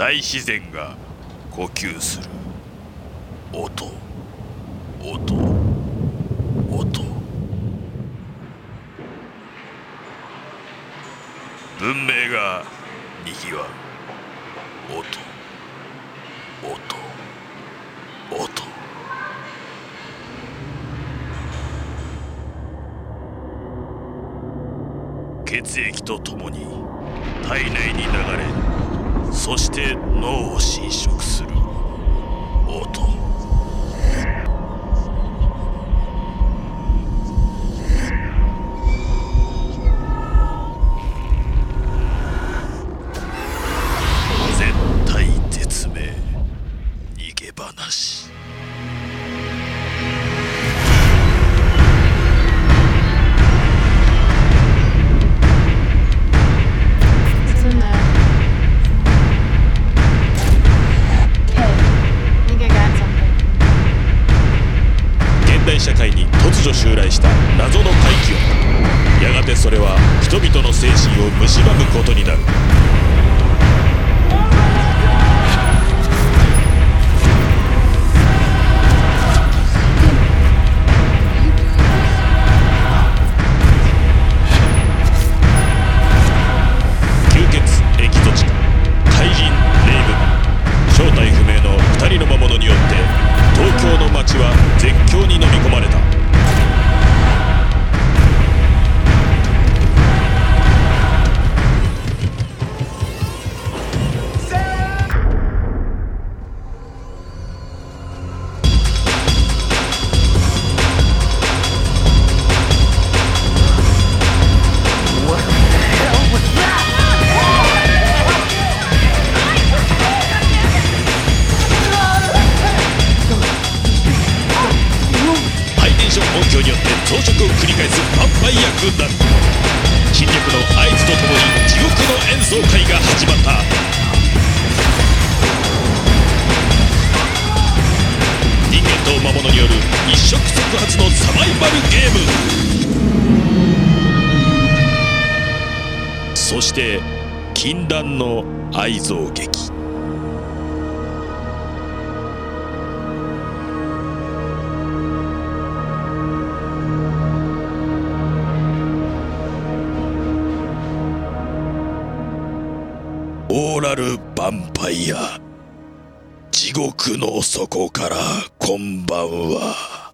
大自然が呼吸する。音、音、音。文明がにぎわう。音、音、音。血液とともに体内に流れ、そして脳を侵食する。音。絶体絶命、逃げ話。社会に突如襲来した謎の怪奇音。やがてそれは人々の精神を蝕むことになる。吸血エキゾチカ、怪人レイブマン、正体不明の2人の魔物によって東京の街は絶叫に飲み込まれた。音響によって増殖を繰り返すヴァンパイア軍団。侵略の合図とともに地獄の演奏会が始まった。人間と魔物による一触即発のサバイバルゲーム。そして禁断の愛憎劇。オーラルヴァンパイア、地獄の底からこんばんは。